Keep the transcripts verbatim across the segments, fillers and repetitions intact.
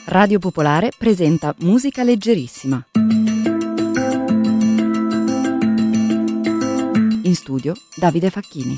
Radio Popolare presenta Musica Leggerissima. In studio Davide Facchini.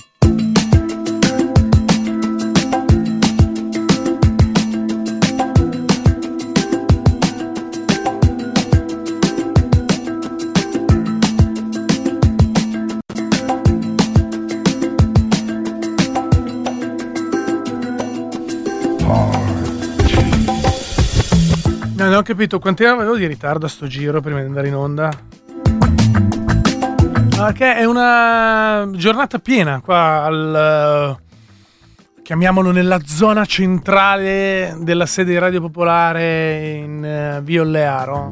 Non ho capito quanti avevo di ritardo a sto giro prima di andare in onda. Perché è una giornata piena qua al, chiamiamolo, nella zona centrale della sede di Radio Popolare in uh, via Ollearo.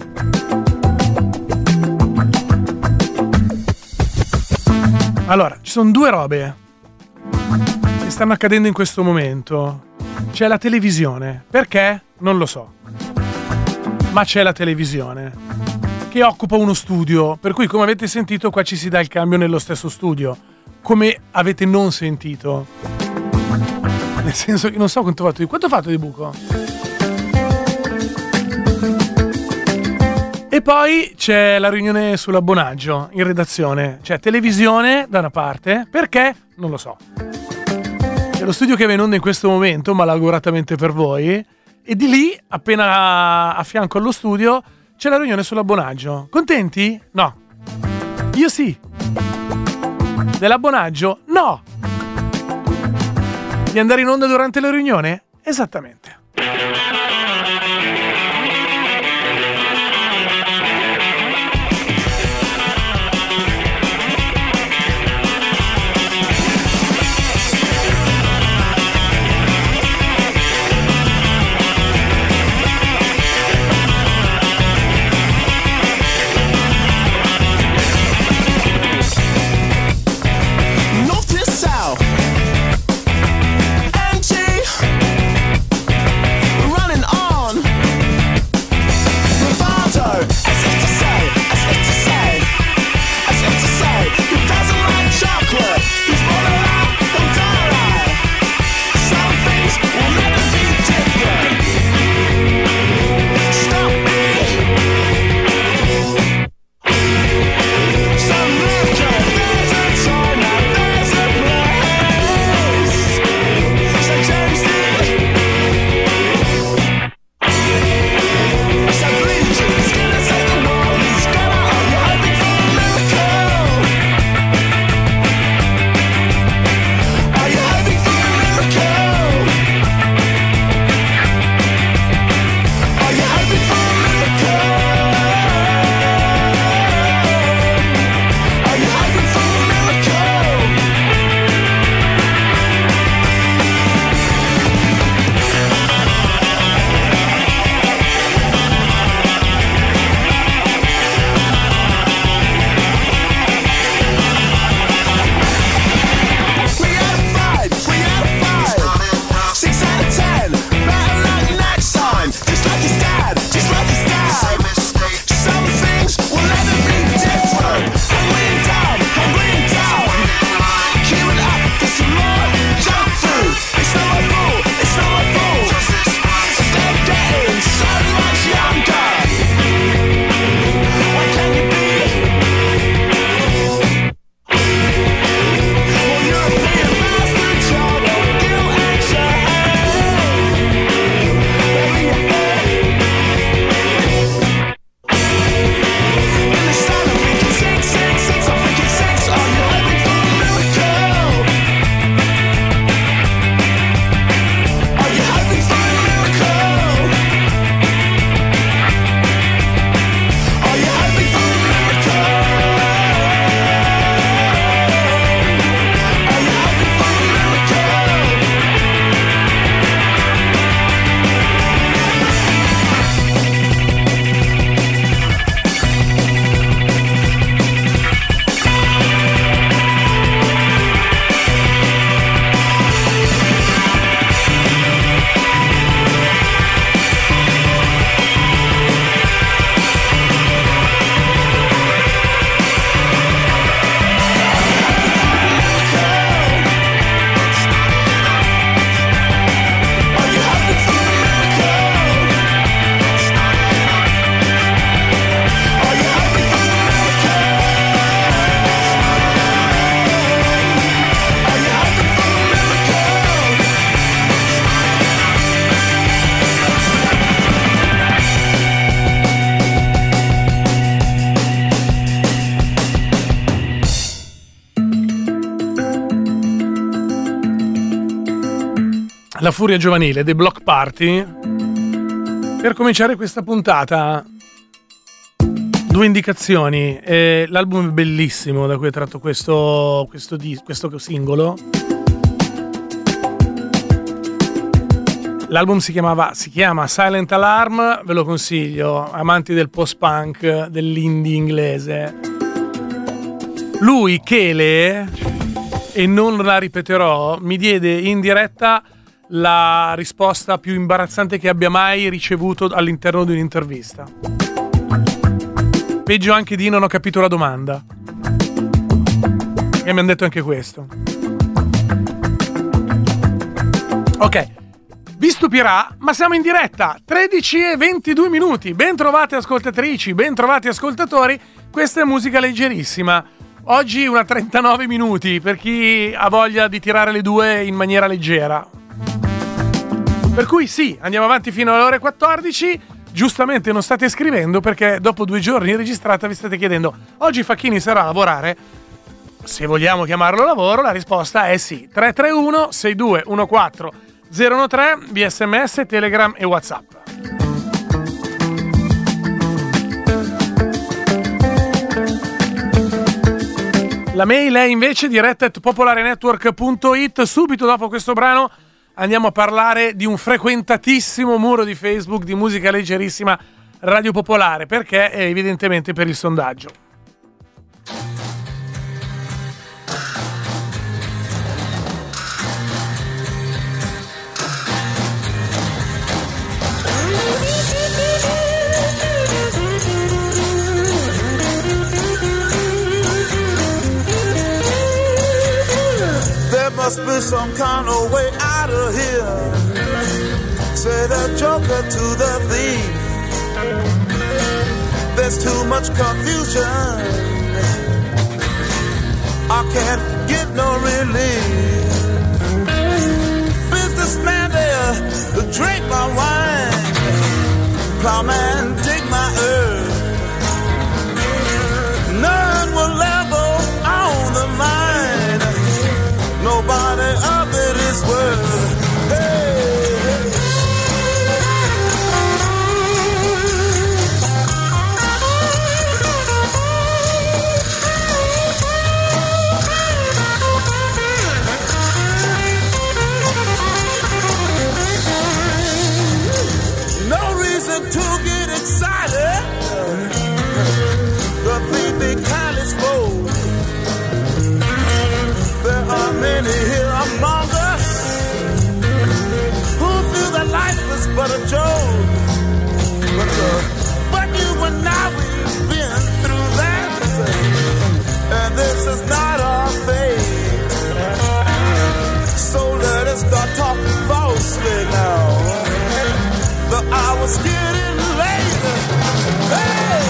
Allora, ci sono due robe che stanno accadendo in questo momento. C'è la televisione. Perché? Non lo so. Ma c'è la televisione che occupa uno studio, per cui, come avete sentito, qua ci si dà il cambio nello stesso studio. Come avete non sentito? Nel senso che non so quanto ho fatto di quanto ho fatto di buco. E poi c'è la riunione sull'abbonaggio in redazione. C'è televisione da una parte, perché? Non lo so. C'è lo studio che va in onda in questo momento, malauguratamente per voi. E di lì, appena a fianco allo studio, c'è la riunione sull'abbonaggio. Contenti? No. Io sì. Dell'abbonaggio? No. Di andare in onda durante la riunione? Esattamente. La furia giovanile dei Block Party. Per cominciare questa puntata, due indicazioni. Eh, l'album è bellissimo da cui è tratto questo, questo, di, questo singolo. L'album si chiamava, si chiama Silent Alarm, ve lo consiglio, amanti del post-punk, dell'indie inglese. Lui, Chele, e non la ripeterò, mi diede in diretta la risposta più imbarazzante che abbia mai ricevuto all'interno di un'intervista. Peggio anche di non ho capito la domanda. E mi hanno detto anche questo. Ok, vi stupirà, ma siamo in diretta, tredici e ventidue minuti. Ben trovate ascoltatrici, ben trovati ascoltatori. Questa è musica leggerissima. Oggi una trentanove minuti per chi ha voglia di tirare le due in maniera leggera. Per cui sì, andiamo avanti fino alle ore quattordici. Giustamente non state scrivendo perché dopo due giorni registrata vi state chiedendo: oggi Facchini sarà a lavorare? Se vogliamo chiamarlo lavoro, la risposta è sì. tre tre uno sei due uno quattro zero uno tre via sms, Telegram e WhatsApp. La mail è invece diretta at popolarenetwork punto it. Subito dopo questo brano andiamo a parlare di un frequentatissimo muro di Facebook di musica leggerissima Radio Popolare, perché è evidentemente per il sondaggio. Must be some kind of way out of here. Say the joker to the thief. There's too much confusion. I can't get no relief. Businessman there to drink my wine. Plowman dig my earth. None will ever own the mine. Nobody of it is worth. Hey, hey. No reason to get excited. The thief be kindly spoke. There are many here among us who feel that life is but a joke. But, uh, but you and I, we've been through that, and this is not our fate. So let us start talking falsely now. The hour's getting late. Hey!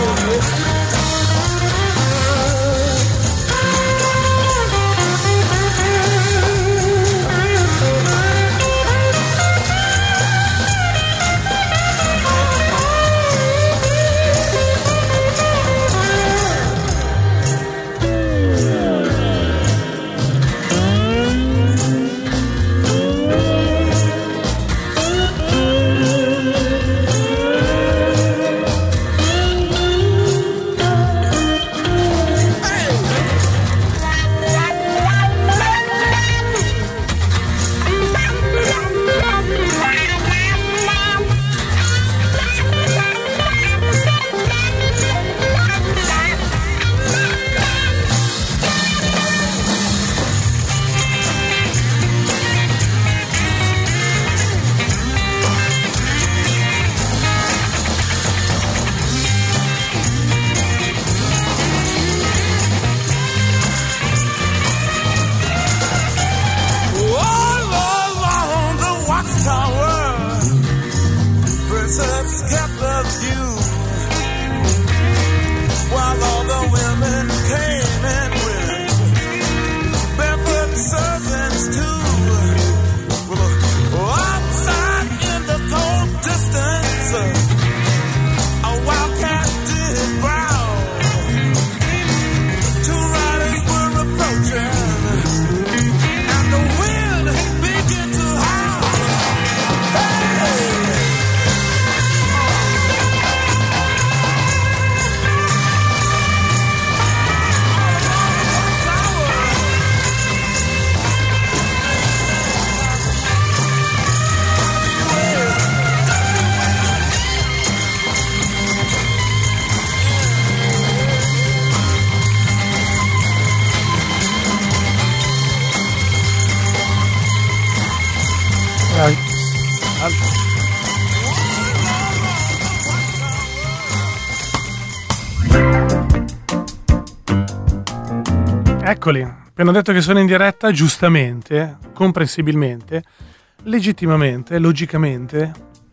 Eccoli, appena detto che sono in diretta, giustamente, comprensibilmente, legittimamente, logicamente,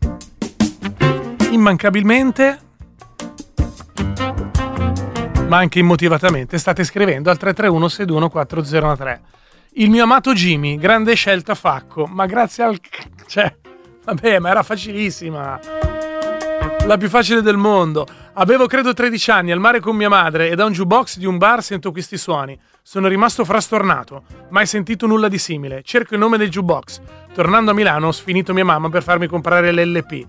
immancabilmente, ma anche immotivatamente, state scrivendo al tre tre uno sei due uno quattro zero uno tre. Il mio amato Jimmy, grande scelta Facco, ma grazie al... cioè, vabbè, ma era facilissima. La più facile del mondo. Avevo credo tredici anni, al mare con mia madre, e da un jukebox di un bar sento questi suoni. Sono rimasto frastornato, mai sentito nulla di simile. Cerco il nome del jukebox. Tornando a Milano ho sfinito mia mamma per farmi comprare l'L P.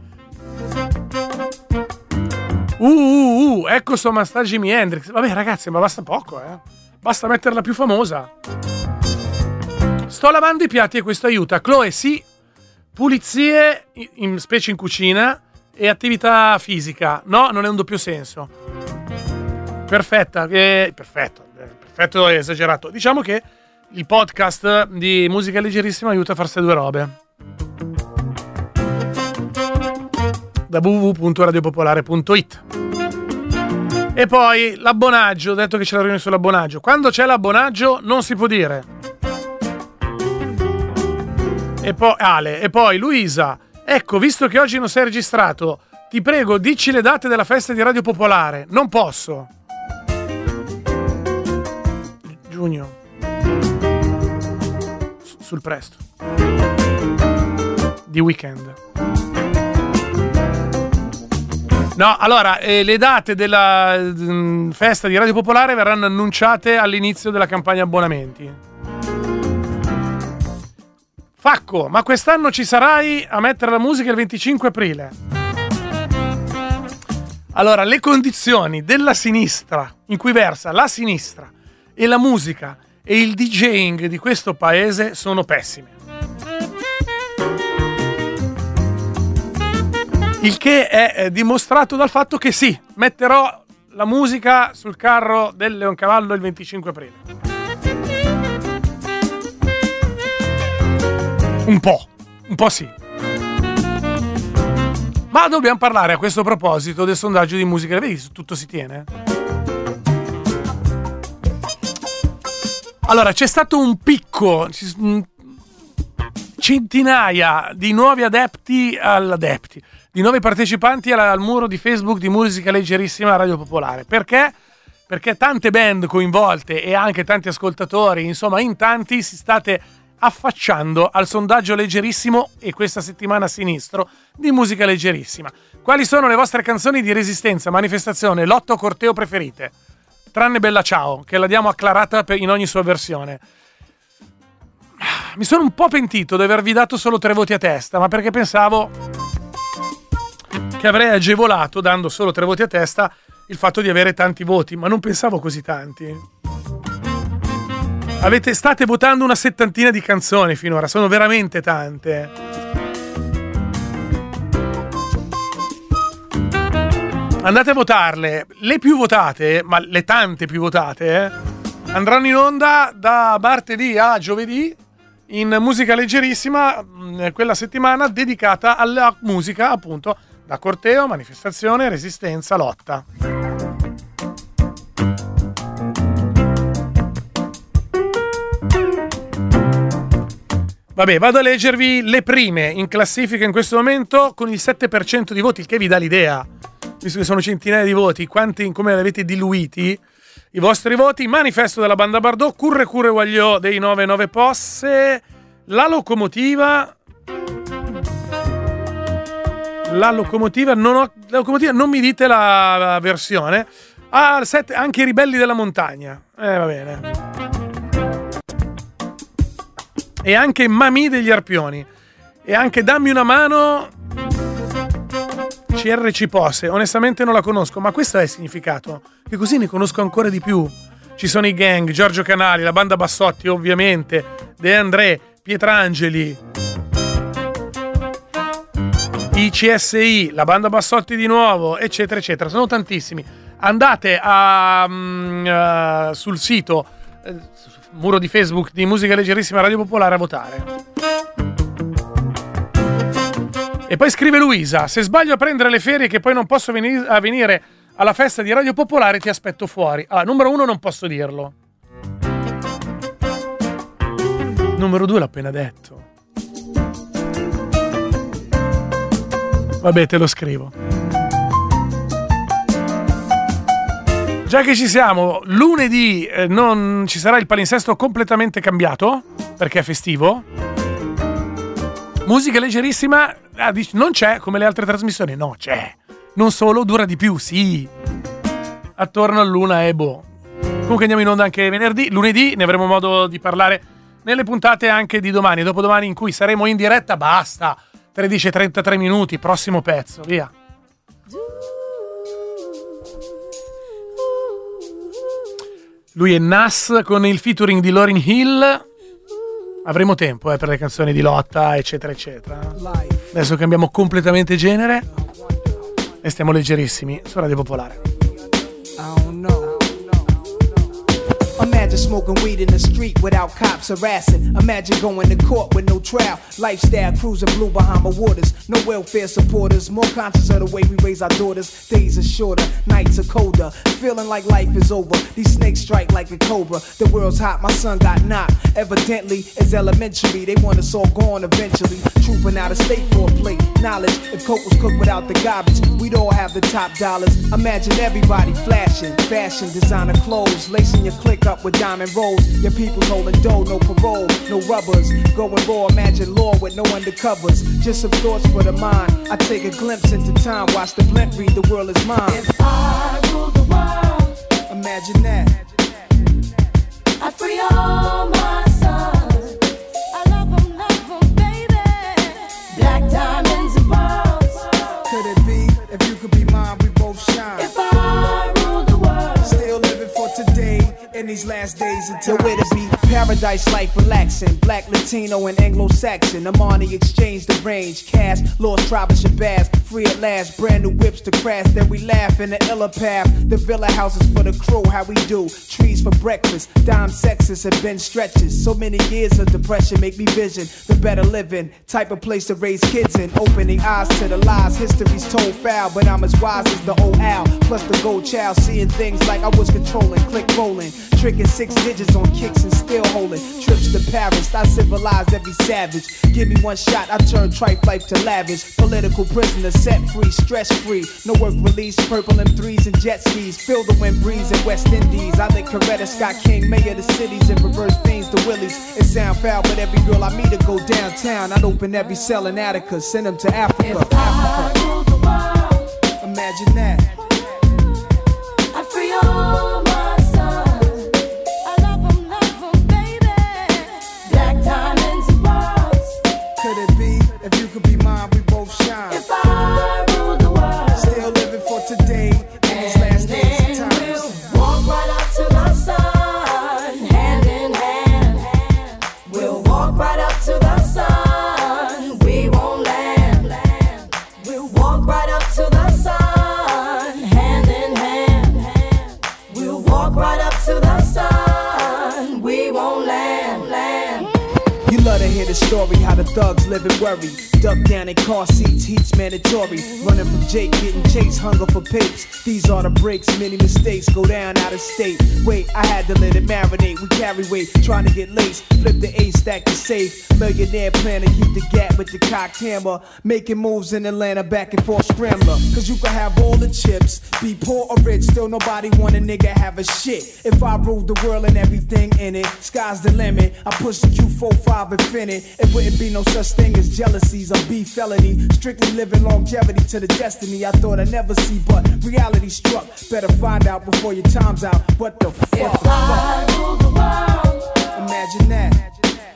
Uh, uh, uh, ecco Soma sta Jimi Hendrix. Vabbè ragazzi, ma basta poco, eh. Basta metterla più famosa. Sto lavando i piatti e questo aiuta. Chloe, sì, pulizie, in, specie in cucina, e attività fisica. No, non è un doppio senso. Perfetta, eh, perfetto, perfetto è esagerato. Diciamo che il podcast di Musica Leggerissima aiuta a farsi due robe. Da w w w punto radiopopolare punto it. E poi l'abbonaggio, ho detto che c'è la riunione sull'abbonaggio. Quando c'è l'abbonaggio non si può dire. E poi Ale, e poi Luisa, ecco, visto che oggi non sei registrato, ti prego, dici le date della festa di Radio Popolare. Non posso. Giugno. S- sul presto. Di weekend. No, allora, eh, le date della mh, festa di Radio Popolare verranno annunciate all'inizio della campagna abbonamenti. Facco, ma quest'anno ci sarai a mettere la musica il venticinque aprile. Allora, le condizioni della sinistra, in cui versa la sinistra e la musica e il DJing di questo paese sono pessime. Il che è dimostrato dal fatto che sì, metterò la musica sul carro del Leoncavallo il venticinque aprile. Un po', un po' sì. Ma dobbiamo parlare a questo proposito del sondaggio di musica. Vedi, tutto si tiene? Allora, c'è stato un picco, centinaia di nuovi adepti all'adepti. Di nuovi partecipanti al, al muro di Facebook di Musica Leggerissima Radio Popolare. Perché? Perché tante band coinvolte e anche tanti ascoltatori, insomma in tanti, si state affacciando al sondaggio leggerissimo e questa settimana a sinistro di Musica Leggerissima. Quali sono le vostre canzoni di resistenza, manifestazione, lotto o corteo preferite? Tranne Bella Ciao, che la diamo acclarata in ogni sua versione. Mi sono un po' pentito di avervi dato solo tre voti a testa, ma perché pensavo che avrei agevolato, dando solo tre voti a testa, il fatto di avere tanti voti, ma non pensavo così tanti. Avete, state votando una settantina di canzoni finora, sono veramente tante. Andate a votarle, le più votate, ma le tante più votate, eh, andranno in onda da martedì a giovedì in Musica Leggerissima, quella settimana dedicata alla musica, appunto, da corteo, manifestazione, resistenza, lotta. Vabbè, vado a leggervi le prime in classifica in questo momento con il sette per cento di voti, il che vi dà l'idea, visto che sono centinaia di voti, quanti, come li avete diluiti i vostri voti. Manifesto della Banda Bardot, Curre Curre Guagliò dei nove nove Posse, La Locomotiva... La locomotiva, non ho, la locomotiva, non mi dite la, la versione. Ah, sette, anche i Ribelli della Montagna. Eh, va bene. E anche Mamì degli Arpioni. E anche Dammi una mano. C R C Posse. Onestamente non la conosco, ma questo è il significato. Che così ne conosco ancora di più. Ci sono i Gang, Giorgio Canali, la Banda Bassotti, ovviamente, De André, Pietrangeli, I C S I, la Banda Bassotti di nuovo, eccetera eccetera. Sono tantissimi. Andate a, um, uh, sul sito uh, muro di Facebook di Musica Leggerissima Radio Popolare a votare. E poi scrive Luisa: se sbaglio a prendere le ferie che poi non posso venire a venire alla festa di Radio Popolare, ti aspetto fuori. Ah, numero uno non posso dirlo. Numero due l'ho appena detto. Vabbè, te lo scrivo. Già che ci siamo, lunedì eh, non ci sarà il palinsesto completamente cambiato perché è festivo. Musica leggerissima, ah, dici, non c'è come le altre trasmissioni. No, c'è. Non solo, dura di più, sì. Attorno all'una e boh. Comunque andiamo in onda anche venerdì. Lunedì ne avremo modo di parlare nelle puntate anche di domani e dopodomani, in cui saremo in diretta. Basta, tredici e trentatré minuti, prossimo pezzo, via. Lui è Nas con il featuring di Lauryn Hill. Avremo tempo eh, per le canzoni di lotta, eccetera, eccetera. Adesso cambiamo completamente genere e stiamo leggerissimi su Radio Popolare. Imagine smoking weed in the street without cops harassing. Imagine going to court with no trial. Lifestyle cruising blue Bahama waters. No welfare supporters. More conscious of the way we raise our daughters. Days are shorter, nights are colder. Feeling like life is over. These snakes strike like a cobra. The world's hot, my son got knocked. Evidently, it's elementary. They want us all gone eventually. Trooping out of state for a plate. Knowledge, if coke was cooked without the garbage, we'd all have the top dollars. Imagine everybody flashing. Fashion, designer clothes. Lacing your click up with diamond rolls. Your people's holding dough, no parole, no rubbers. Going raw, imagine law with no undercovers. Just some thoughts for the mind. I take a glimpse into time, watch the blimp read, the world is mine. If I rule the world, imagine that. I free all my sons. I love them, love them, baby. Black diamonds and pearls. Could it be, if you could be mine, we both shine. If I rule the world, still living for today. In these last days of time, where to be paradise life relaxing. Black, Latino, and Anglo-Saxon. Amani exchange the range. Cash, lost tribe of Shabazz. Free at last, brand new whips to crash. Then we laugh in the illa path. The villa houses for the crew, how we do. Trees for breakfast. Dime sexes have been stretches. So many years of depression make me vision the better living. Type of place to raise kids in. Opening eyes to the lies. History's told foul, but I'm as wise as the old owl. Plus the gold child, seeing things like I was controlling. Click rolling. Tricking six digits on kicks and still holding. Trips to Paris, I civilized every savage. Give me one shot, I turn tripe life to lavish. Political prisoner, set free, stress free. No work release, purple M threes and jet skis. Feel the wind breeze in West Indies. I think Coretta Scott King, mayor of the cities, and reverse fiends to Willies. It sound foul, but every girl I meet to go downtown. I'd open every cell in Attica, send them to Africa. if I rule the world, Imagine that. I free all my sons. I love them, love them, baby. Black diamonds and pearls. Could it be, if you could be mine, we both shine. If I rule the world, Still living for today, in these last days of then we'll times. walk right up to the sun, hand in hand. We'll walk right up to the sun. We won't land. We'll walk right up to the sun, hand in hand. We'll walk right up to the sun. We won't land. land. You love to hear the story, how the thugs live and worry. Duck down in car seats, heat's mandatory. Running from Jake, getting chased, hunger for papes. These are the breaks, many mistakes go down out of state. Wait, I had to let it marinate. We carry weight, trying to get laced. Flip the ace, stack the safe. Millionaire plan to keep the gap with the cocked hammer. Making moves in Atlanta, back and forth scrambler. Cause you can have all the chips, be poor or rich, still nobody want a nigga have a shit. If I ruled the world and everything in it, sky's the limit. I push the Q forty-five infinite. It wouldn't be no such thing as jealousies or beef felony. Strictly living longevity to the destiny I thought I'd never see, but reality struck. Better find out before your time's out. What the fuck? If I rule the world, Imagine that.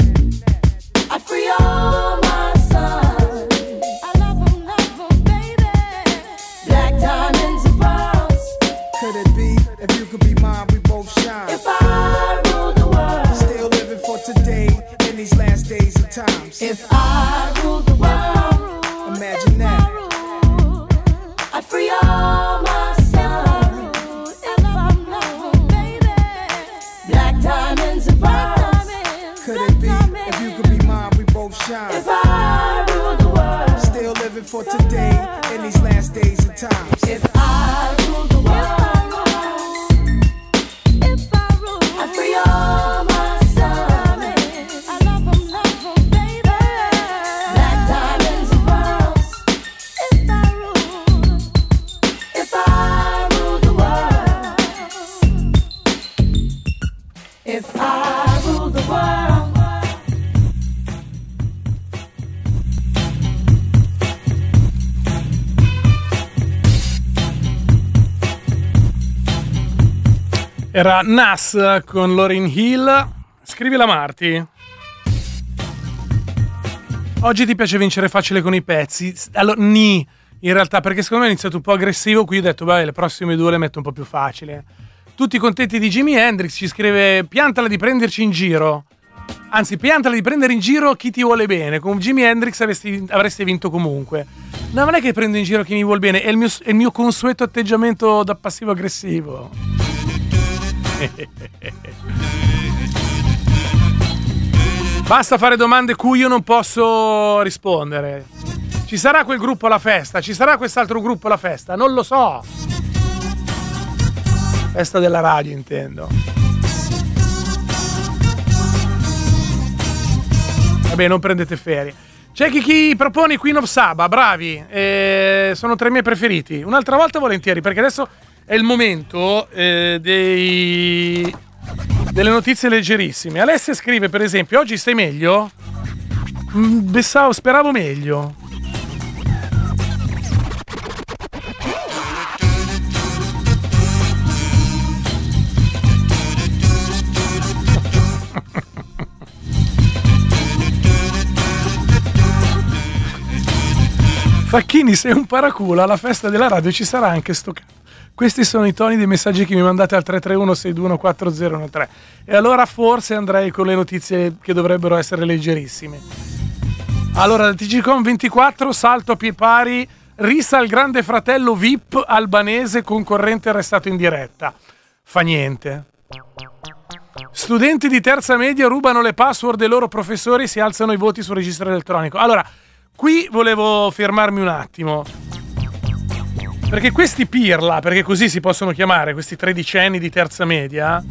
I free all my sons. I love them, love them, baby. Black diamonds and pearls. Could it be, if you could be mine, we both shine. If I rule the world, Still living for today, in these last days of times. if I rule the world, Imagine that. I free all my sons. I love them, love them, baby. Black diamonds and pearls. Could it be, if you could be mine, we both shine. If I rule the world, Still living rule the world. Era Nas con Lauryn Hill. Scrivila Marti. Oggi ti piace vincere facile con i pezzi? Allora, ni, in realtà, perché secondo me è iniziato un po' aggressivo, qui ho detto, vai, le prossime due le metto un po' più facile. Tutti contenti di Jimi Hendrix, ci scrive, piantala di prenderci in giro. Anzi, piantala di prendere in giro chi ti vuole bene. Con Jimi Hendrix avresti, avresti vinto comunque. No, non è che prendo in giro chi mi vuole bene, è il mio, è il mio consueto atteggiamento da passivo-aggressivo. Basta fare domande cui io non posso rispondere. Ci sarà quel gruppo alla festa? Ci sarà quest'altro gruppo alla festa? Non lo so. Festa della radio, intendo. Vabbè, non prendete ferie. C'è chi, chi propone Queen of Saba, bravi. Eh, sono tra i miei preferiti. Un'altra volta volentieri, perché adesso è il momento eh, dei... delle notizie leggerissime. Alessia scrive, per esempio, oggi stai meglio? Mm, Bessao, speravo meglio. Facchini, sei un paraculo, alla festa della radio ci sarà anche sto cazzo. Questi sono i toni dei messaggi che mi mandate al tre tre uno sei due uno quattro zero uno tre. E allora forse andrei con le notizie che dovrebbero essere leggerissime. Allora, da T G Com ventiquattro, salto a pie pari, rissa al grande fratello V I P albanese, concorrente arrestato in diretta. Fa niente. Studenti di terza media rubano le password dei loro professori e si alzano i voti sul registro elettronico. Allora, qui volevo fermarmi un attimo. Perché questi pirla, perché così si possono chiamare, questi tredicenni di terza media,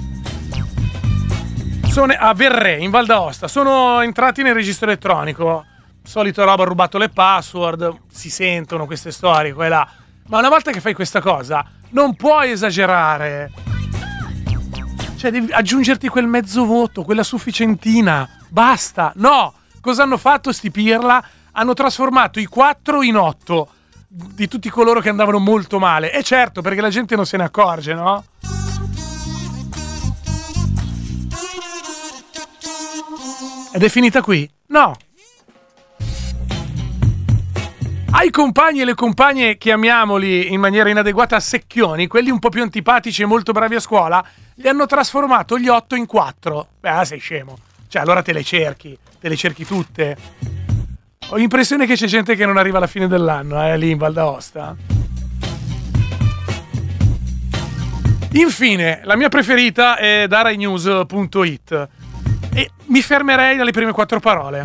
sono a Verrè, in Val d'Aosta, sono entrati nel registro elettronico. Solito roba, ha rubato le password, si sentono queste storie, qua e là. Ma una volta che fai questa cosa, non puoi esagerare. Cioè, devi aggiungerti quel mezzo voto, quella sufficientina. Basta. No! Cosa hanno fatto sti pirla? Hanno trasformato i quattro in otto. Di tutti coloro che andavano molto male. E certo, perché la gente non se ne accorge, no? Ed è finita qui? No. Ai compagni e le compagne, chiamiamoli in maniera inadeguata secchioni, quelli un po' più antipatici e molto bravi a scuola, li hanno trasformato gli otto in quattro. Beh, sei scemo. Cioè, allora te le cerchi, te le cerchi tutte. Ho l'impressione che c'è gente che non arriva alla fine dell'anno, eh, lì in Val d'Aosta. Infine, la mia preferita è da rai news punto it e mi fermerei dalle prime quattro parole.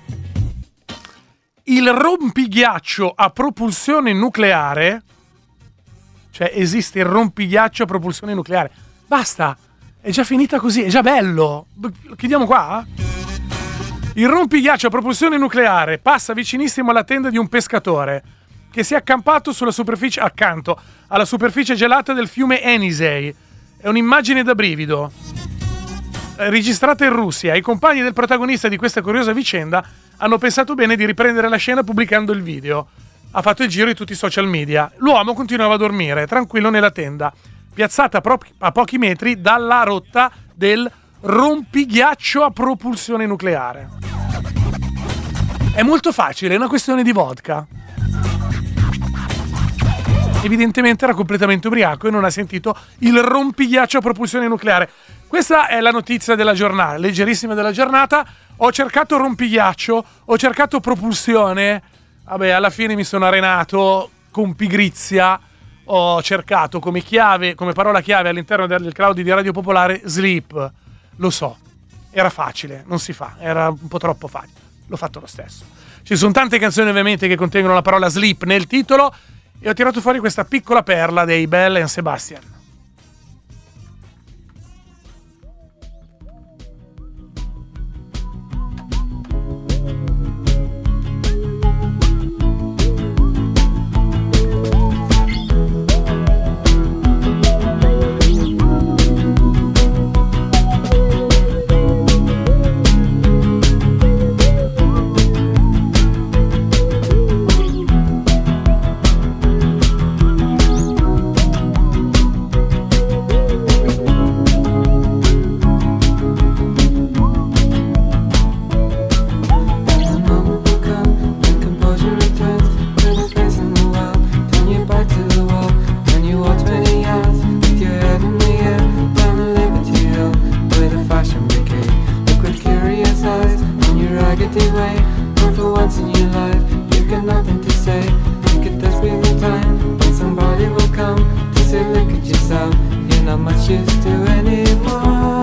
Il rompighiaccio a propulsione nucleare, cioè esiste il rompighiaccio a propulsione nucleare. Basta, è già finita così, è già bello. Chiudiamo qua? Il rompighiaccio a propulsione nucleare passa vicinissimo alla tenda di un pescatore che si è accampato sulla superficie, accanto alla superficie gelata del fiume Enisei. È un'immagine da brivido. Registrata in Russia, i compagni del protagonista di questa curiosa vicenda hanno pensato bene di riprendere la scena pubblicando il video. Ha fatto il giro di tutti i social media. L'uomo continuava a dormire, tranquillo nella tenda, piazzata a, a pochi metri dalla rotta del rompighiaccio a propulsione nucleare. È molto facile, è una questione di vodka. Evidentemente era completamente ubriaco e non ha sentito il rompighiaccio a propulsione nucleare. Questa è la notizia della giornata, leggerissima della giornata. Ho cercato rompighiaccio, ho cercato propulsione. Vabbè, alla fine mi sono arenato con pigrizia. Ho cercato come chiave, come parola chiave all'interno del cloud di Radio Popolare sleep. Lo so, era facile, non si fa, era un po' troppo facile. L'ho fatto lo stesso. Ci sono tante canzoni ovviamente che contengono la parola sleep nel titolo e ho tirato fuori questa piccola perla dei Belle and Sebastian. away. But for once in your life, you got nothing to say. You could dance with the time, but somebody will come to say, look at yourself, you're not much used to anymore.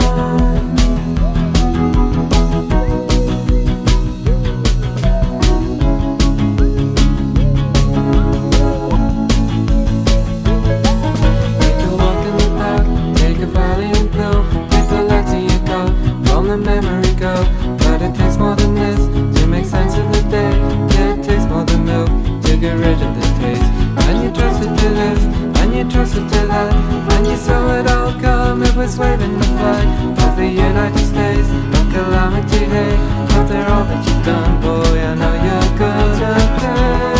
The memory go, but it takes more than this to make sense of the day. Yeah, it takes more than milk to get rid of the taste. And you trusted to this, and you trusted to that, and you saw it all come. It was waving the flag of the United States of calamity. Hey, after all that you've done, boy, I know you're gonna pay.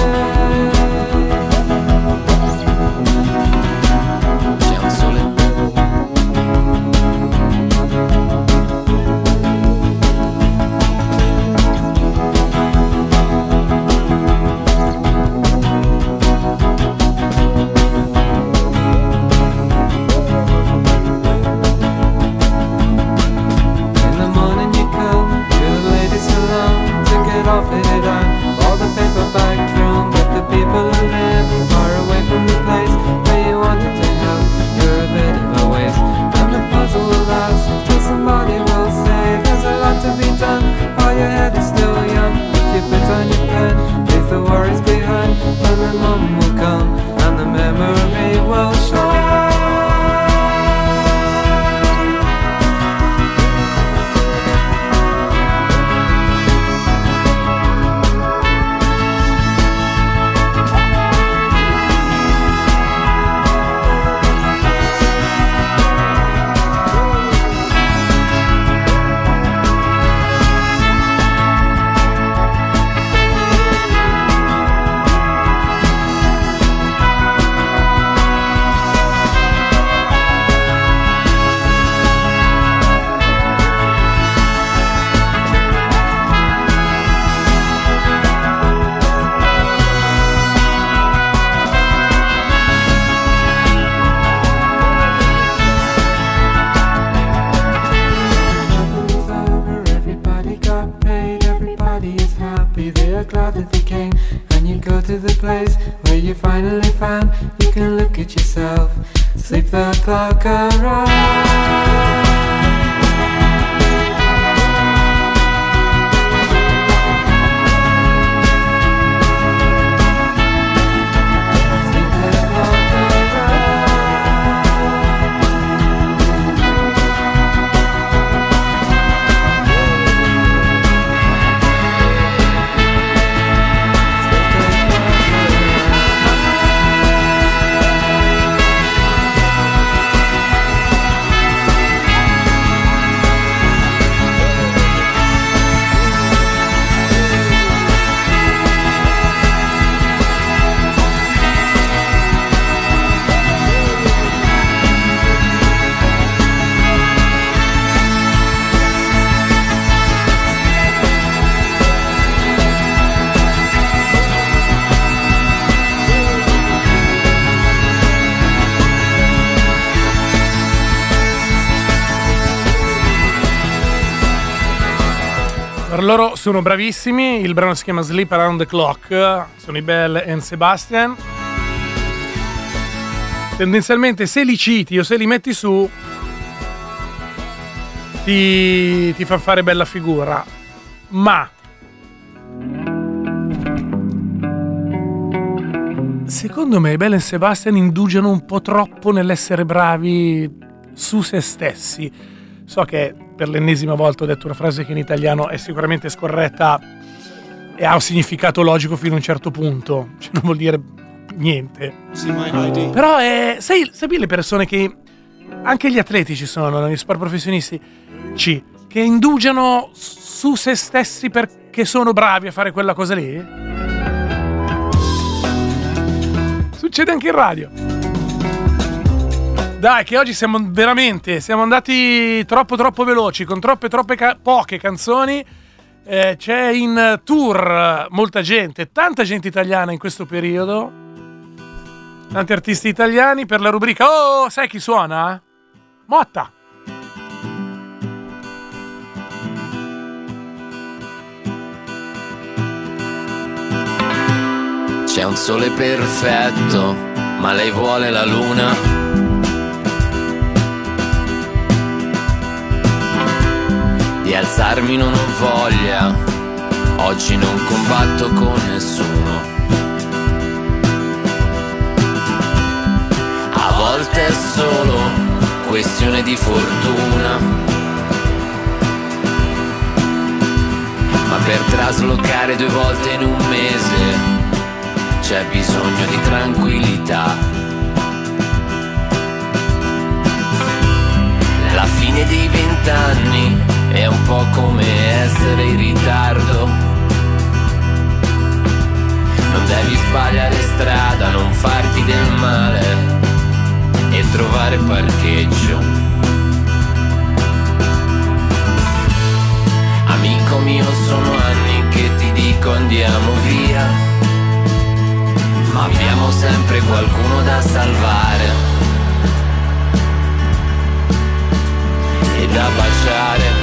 All the paperback film with the people who live far away from the place where you wanted to help. You're a bit of a waste, and the puzzle will last till somebody will say there's a lot to be done while your head is still young. If you put on your pen, leave the worries behind, and the moment will come and the memory will shine. Glad that they came, and you go to the place where you finally found you can look at yourself, sleep the clock around. Loro sono bravissimi, il brano si chiama Sleep Around the Clock, sono i Belle and Sebastian. Tendenzialmente se li citi o se li metti su ti, ti fa fare bella figura, ma secondo me i Belle and Sebastian indugiano un po' troppo nell'essere bravi su se stessi. So che per l'ennesima volta ho detto una frase che in italiano è sicuramente scorretta e ha un significato logico fino a un certo punto, cioè non vuol dire niente. Però è, sai, sai le persone che anche gli atleti ci sono, gli sport professionisti ci, che indugiano su se stessi perché sono bravi a fare quella cosa lì? Succede anche in radio. Dai, che oggi siamo veramente, siamo andati troppo troppo veloci, con troppe troppe ca- poche canzoni. Eh, c'è in tour molta gente, tanta gente italiana in questo periodo, tanti artisti italiani per la rubrica. Oh, sai chi suona? Motta. C'è un sole perfetto, ma lei vuole la luna. Di alzarmi non ho voglia, oggi non combatto con nessuno. A volte è solo questione di fortuna, ma per traslocare due volte in un mese c'è bisogno di tranquillità. La fine dei vent'anni è un po' come essere in ritardo. Non devi sbagliare strada, non farti del male e trovare parcheggio. Amico mio, sono anni che ti dico andiamo via, ma abbiamo sempre qualcuno da salvare e da baciare.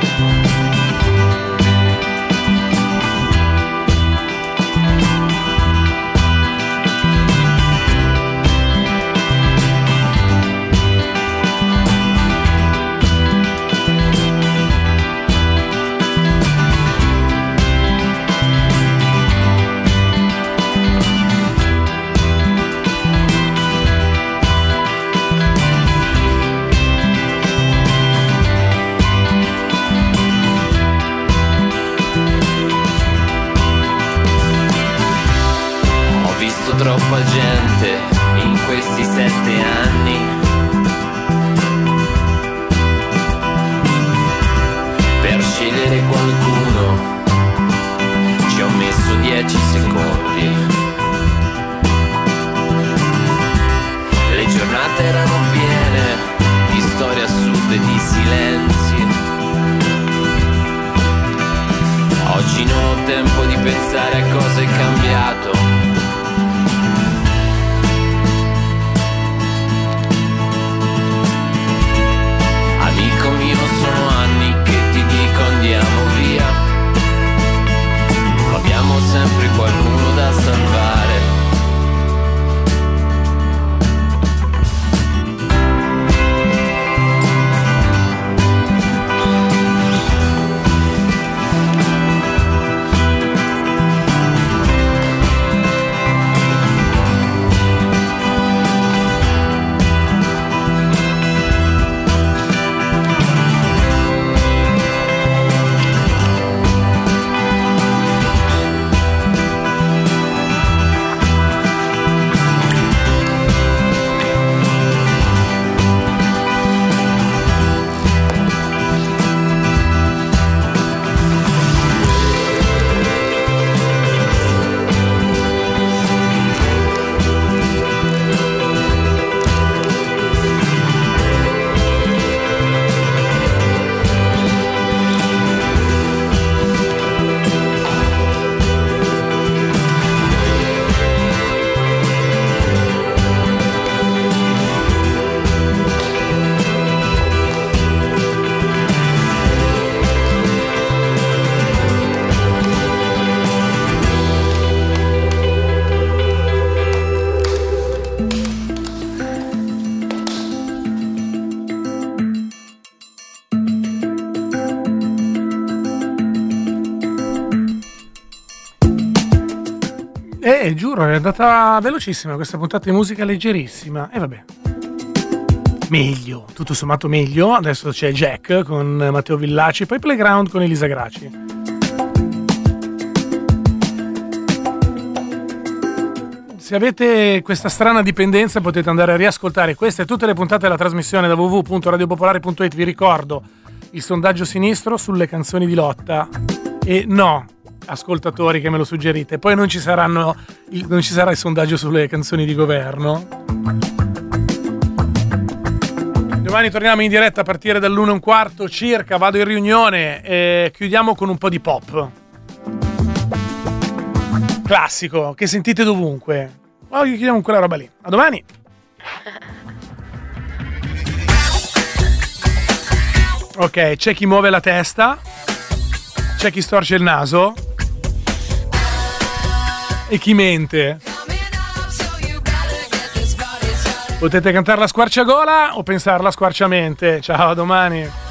Troppa gente in questi sette anni, per scegliere qualcuno ci ho messo dieci secondi. Le giornate erano piene di storie assurde, di silenzi. Oggi non ho tempo di pensare a cosa è cambiato. Sono anni che ti dico andiamo via, abbiamo sempre qualcuno da salvare. Eh, giuro, è andata velocissima questa puntata di musica leggerissima. E eh, vabbè. Meglio, tutto sommato meglio. Adesso c'è Jack con Matteo Villaci, poi Playground con Elisa Graci. Se avete questa strana dipendenza potete andare a riascoltare queste e tutte le puntate della trasmissione da w w w punto radio popolare punto it. Vi ricordo il sondaggio sinistro sulle canzoni di lotta. E no, ascoltatori che me lo suggerite, poi non ci saranno il, non ci sarà il sondaggio sulle canzoni di governo. Domani torniamo in diretta a partire dall'una e un quarto circa, vado in riunione e chiudiamo con un po' di pop classico che sentite dovunque. Oggi chiudiamo con quella roba lì. A domani. Ok, c'è chi muove la testa, c'è chi storce il naso e chi mente. Potete cantarla a squarciagola o pensarla a squarciamente. Ciao, a domani.